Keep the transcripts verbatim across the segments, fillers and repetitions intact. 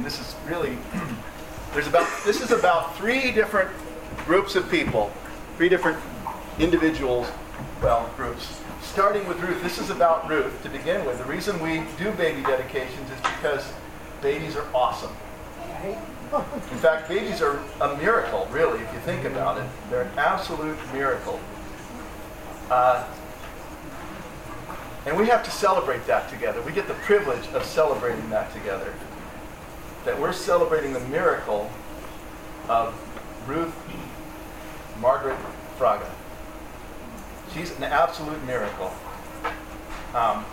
and this is really, there's about, this is about three different groups of people, three different individuals, well, groups. Starting with Ruth, this is about Ruth to begin with. The reason we do baby dedications is because babies are awesome. In fact, babies are a miracle, really, if you think about it. They're an absolute miracle. Uh, and we have to celebrate that together. We get the privilege of celebrating that together. That we're celebrating the miracle of Ruth Margaret Fraga. She's an absolute miracle. Um,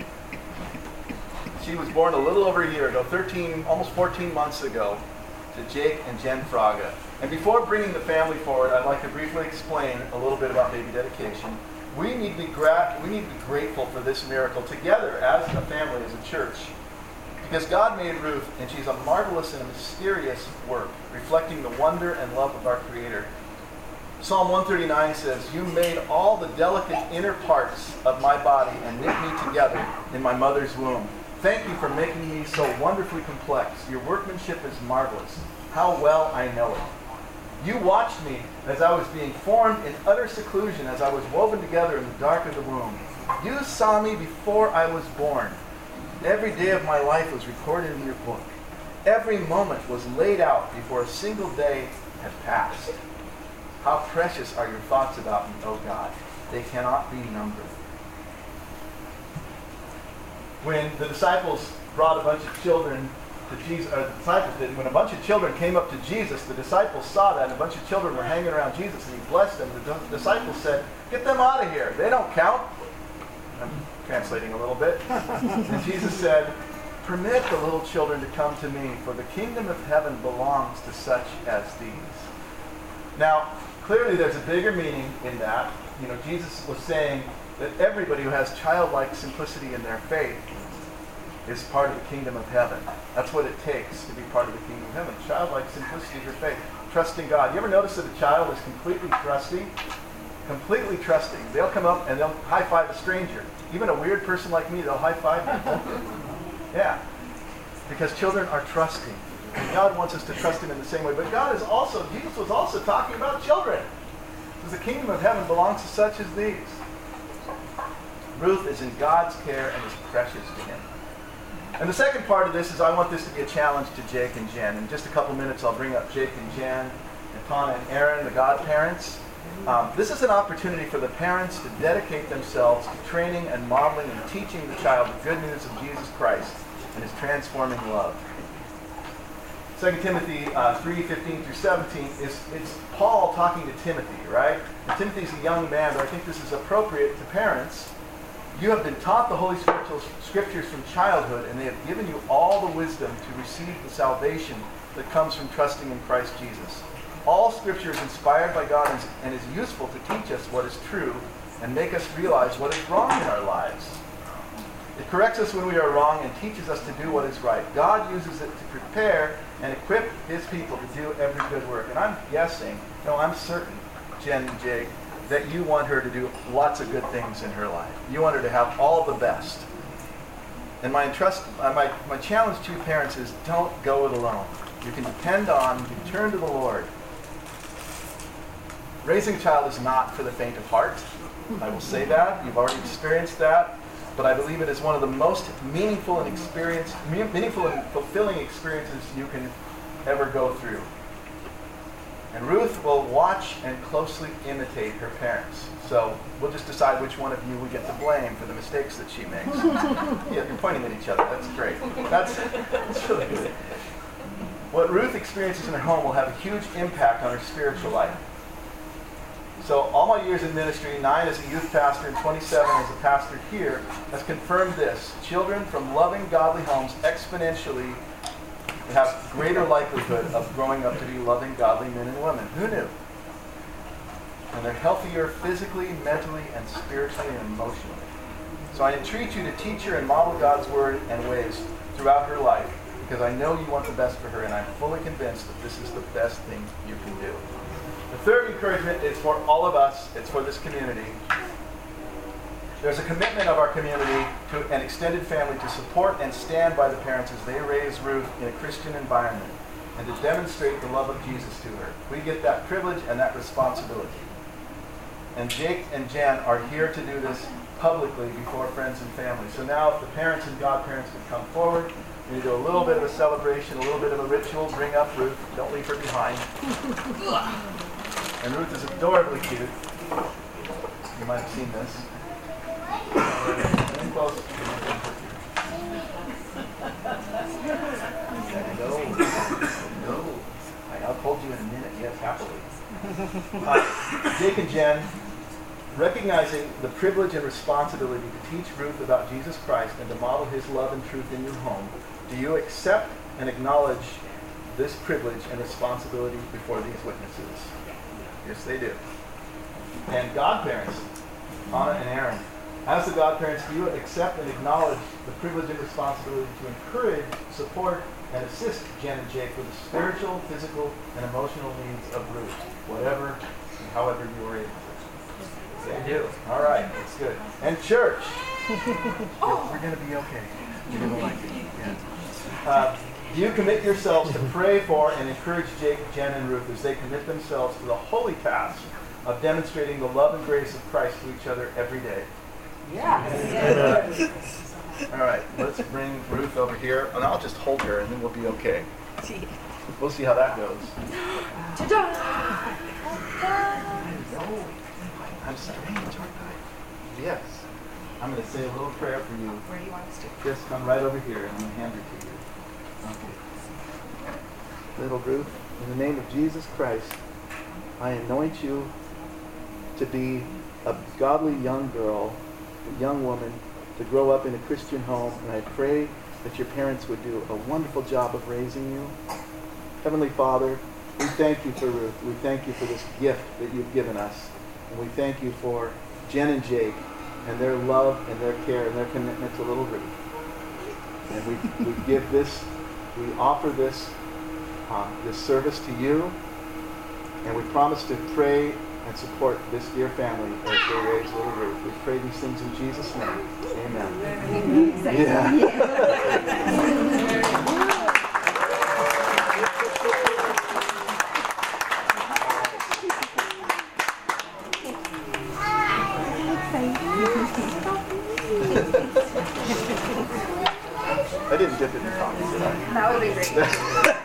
she was born a little over a year ago, thirteen, almost fourteen months ago, to Jake and Jen Fraga. And before bringing the family forward, I'd like to briefly explain a little bit about baby dedication. We need to be gra- we need to be grateful for this miracle together as a family, as a church. Because God made Ruth, and she's a marvelous and mysterious work, reflecting the wonder and love of our Creator. Psalm one thirty-nine says, "You made all the delicate inner parts of my body and knit me together in my mother's womb. Thank you for making me so wonderfully complex. Your workmanship is marvelous. How well I know it. You watched me as I was being formed in utter seclusion, as I was woven together in the dark of the womb. You saw me before I was born. Every day of my life was recorded in your book. Every moment was laid out before a single day had passed. How precious are your thoughts about me, O God. They cannot be numbered." When the disciples brought a bunch of children to Jesus, or the disciples did, when a bunch of children came up to Jesus, the disciples saw that, and a bunch of children were hanging around Jesus, and he blessed them. The disciples said, "Get them out of here. They don't count." I'm translating a little bit. And Jesus said, "Permit the little children to come to me, for the kingdom of heaven belongs to such as these." Now, clearly there's a bigger meaning in that. You know, Jesus was saying that everybody who has childlike simplicity in their faith is part of the kingdom of heaven. That's what it takes to be part of the kingdom of heaven. Childlike simplicity of your faith. Trusting God. You ever notice that a child is completely trusting? Completely trusting. They'll come up and they'll high-five a stranger. Even a weird person like me, they'll high-five me. Yeah. Because children are trusting. And God wants us to trust Him in the same way. But God is also, Jesus was also talking about children. Because the kingdom of heaven belongs to such as these. Ruth is in God's care and is precious to Him. And the second part of this is I want this to be a challenge to Jake and Jen. In just a couple minutes, I'll bring up Jake and Jen, and Tana and Aaron, the godparents. Um, this is an opportunity for the parents to dedicate themselves to training and modeling and teaching the child the good news of Jesus Christ and His transforming love. Second Timothy uh, three fifteen through seventeen is it's Paul talking to Timothy, right? And Timothy's a young man, but I think this is appropriate to parents. "You have been taught the Holy Scriptures from childhood, and they have given you all the wisdom to receive the salvation that comes from trusting in Christ Jesus. All Scripture is inspired by God and is useful to teach us what is true and make us realize what is wrong in our lives. It corrects us when we are wrong and teaches us to do what is right. God uses it to prepare and equip His people to do every good work." And I'm guessing, no, I'm certain, Jen and Jake, that you want her to do lots of good things in her life. You want her to have all the best. And my entrust, uh, my, my challenge to you parents is don't go it alone. You can depend on, you can turn to the Lord. Raising a child is not for the faint of heart. I will say that. You've already experienced that. But I believe it is one of the most meaningful and experience, meaningful and fulfilling experiences you can ever go through. And Ruth will watch and closely imitate her parents. So we'll just decide which one of you we get to blame for the mistakes that she makes. Yeah, you're pointing at each other. That's great. That's, that's really good. What Ruth experiences in her home will have a huge impact on her spiritual life. So all my years in ministry, nine as a youth pastor and twenty-seven as a pastor here, has confirmed this. Children from loving, godly homes exponentially have greater likelihood of growing up to be loving, godly men and women. Who knew? And they're healthier physically, mentally, and spiritually and emotionally. So I entreat you to teach her and model God's word and ways throughout her life, because I know you want the best for her, and I'm fully convinced that this is the best thing you can do. The third encouragement is for all of us. It's for this community. There's a commitment of our community to an extended family to support and stand by the parents as they raise Ruth in a Christian environment and to demonstrate the love of Jesus to her. We get that privilege and that responsibility. And Jake and Jen are here to do this publicly before friends and family. So now if the parents and godparents would come forward, we do a little bit of a celebration, a little bit of a ritual. Bring up Ruth. Don't leave her behind. And Ruth is adorably cute. You might have seen this. Very close. No. No. I'll hold you in a minute. Yes, happily. Uh, Jake and Jen, recognizing the privilege and responsibility to teach Ruth about Jesus Christ and to model his love and truth in your home, do you accept and acknowledge this privilege and responsibility before these witnesses? Yes, they do. And godparents, Anna and Aaron, as the godparents, do you accept and acknowledge the privilege and responsibility to encourage, support, and assist Jen and Jake with the spiritual, physical, and emotional needs of Ruth, whatever and however you are able to? They do. All right, that's good. And church. Oh. We're going to be okay. You're going to like it. Yeah. Uh, do you commit yourselves to pray for and encourage Jake, Jen, and Ruth as they commit themselves to the holy task of demonstrating the love and grace of Christ to each other every day? Yes. Yes. All right, let's bring Ruth over here, and I'll just hold her, and then we'll be okay. We'll see how that goes. Ta-da! I'm sorry. Yes. I'm going to say a little prayer for you. Where do you want us to? Just come right over here, and I'm going to hand it to you. Okay. Little Ruth, in the name of Jesus Christ, I anoint you to be a godly young girl, a young woman, to grow up in a Christian home, and I pray that your parents would do a wonderful job of raising you. Heavenly Father, we thank you for Ruth. We thank you for this gift that you've given us. And we thank you for Jen and Jake and their love and their care and their commitment to little Ruth. And we, we give this, we offer this, um, this service to you, and we promise to pray and support this dear family as they raise little Ruth. We pray these things in Jesus' name. Amen. Yeah. I didn't dip it in coffee, did I? That would be great.